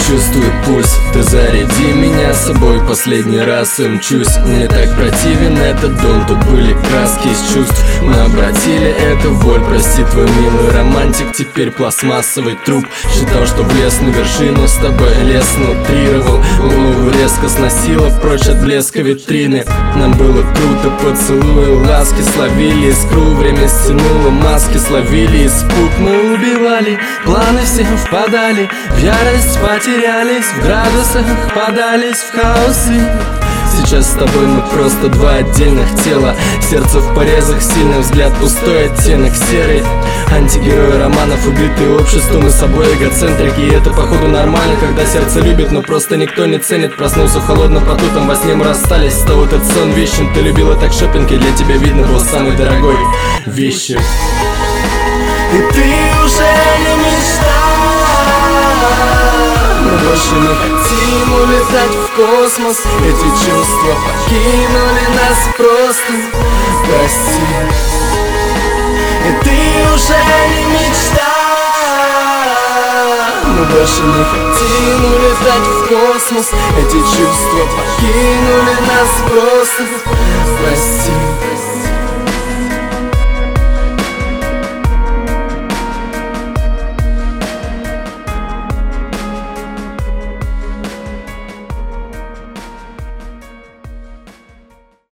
чувствую пульс. Ты заряди меня собой, последний раз и мчусь. Мне так противен этот дом, тут были краски из чувств. Мы обратили это в боль, прости, твой милый романтик теперь пластмассовый труп. Считал, что влез на вершину, с тобой лестно утрировал. Голову резко сносило прочь от блеска витрины. Нам было круто, поцелуи, ласки словили искру. Время стянуло маски, словили испуг. Мы убивали, планы все впадали в ярость, потерялись в градусах, подались в хаосе. Сейчас с тобой мы просто два отдельных тела. Сердце в порезах, сильный взгляд, пустой оттенок серый. Антигерои романов, убитые обществом и собой эгоцентрики. И это походу нормально, когда сердце любит, но просто никто не ценит. Проснулся в холодном поту, там во сне мы расстались. Стал этот сон вещим, ты любила так шопинг, и для тебя видно был самый дорогой вещи. И ты уже не мечта. Мы больше не хотим улетать в космос. Эти чувства покинули нас просто. Прости. И ты уже не мечта. Мы больше не хотим улетать в космос. Эти чувства покинули нас просто. Прости.